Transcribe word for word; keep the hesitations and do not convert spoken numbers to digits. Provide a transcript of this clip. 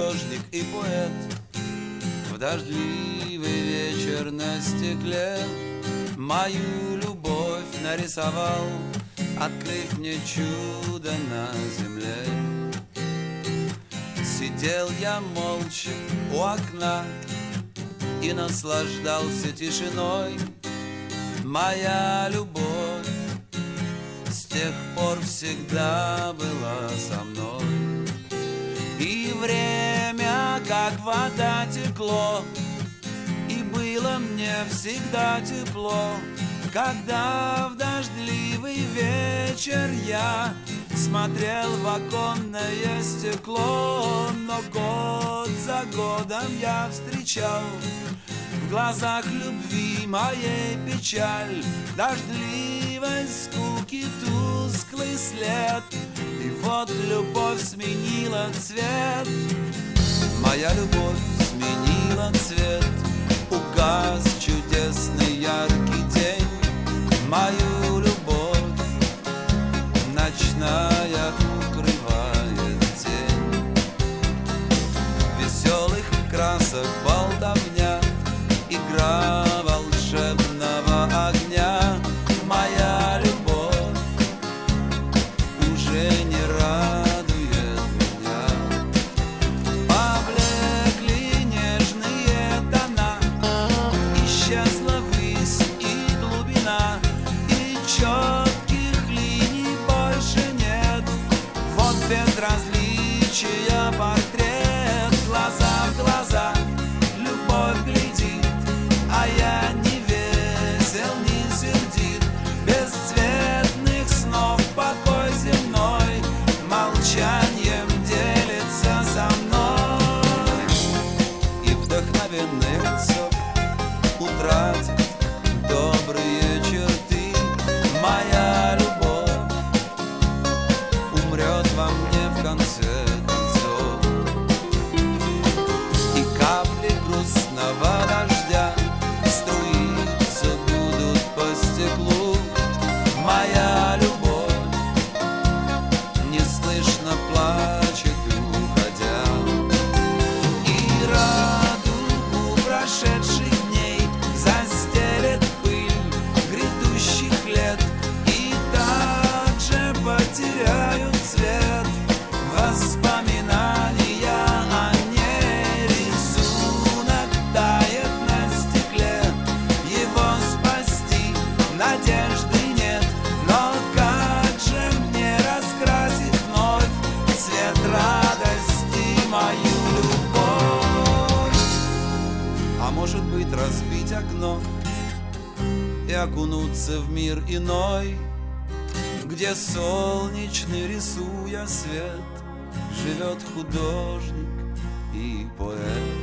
художник и поэт. В дождливый вечер на стекле мою любовь нарисовал, открыв мне чудо на земле. Сидел я молча у окна и наслаждался тишиной. Моя любовь с тех пор всегда была со мной. И время, как вода, текло, и было мне всегда тепло, когда в дождливый вечер я смотрел в оконное стекло. Но год за годом я встречал в глазах любви моей печаль, дождливой скуки тусклый след. И вот любовь сменила цвет, моя любовь сменила цвет. Угас чудесный яркий день, мою любовь ночная укрывает тень. Веселых красок болтовня, игра волшебного огня. Моя любовь уже не радует меня. Поблекли нежные тона, исчезла высь и глубина, и четких линий больше нет. Вот безразличия портрет, глаза в глаза любовь глядит, а я не весел, не сердит. Бесцветных снов покой земной молчанием делится со мной. И вдохновенный лицо утратит добрые черты. Моя любовь умрет во мне в конце концов. И капли грустного дождя струиться будут по стеклу. Моя любовь неслышно плачет, уходя. И радугу прошедших дней застелет пыль грядущих лет, и также потеряют цвет воспоминания о ней. Рисунок тает на стекле, его спасти надежды нет. Но как же мне раскрасить вновь цвет радости мою любовь? А может быть, разбить окно и окунуться в мир иной, где солнечный, рисуя свет, живет художник и поэт.